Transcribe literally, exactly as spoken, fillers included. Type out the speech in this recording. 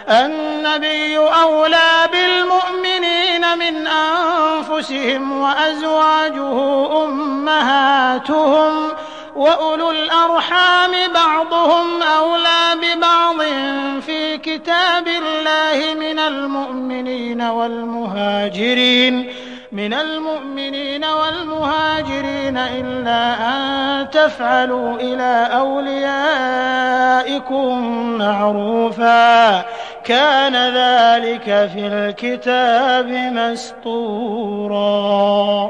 النبي أولى بالمؤمنين من أنفسهم وأزواجه أمهاتهم وأولو الأرحام بعضهم أولى ببعض في كتاب الله من المؤمنين والمهاجرين من المؤمنين والمهاجرين إلا أن تفعلوا إلى أوليائكم معروفا كان ذلك في الكتاب مسطورا.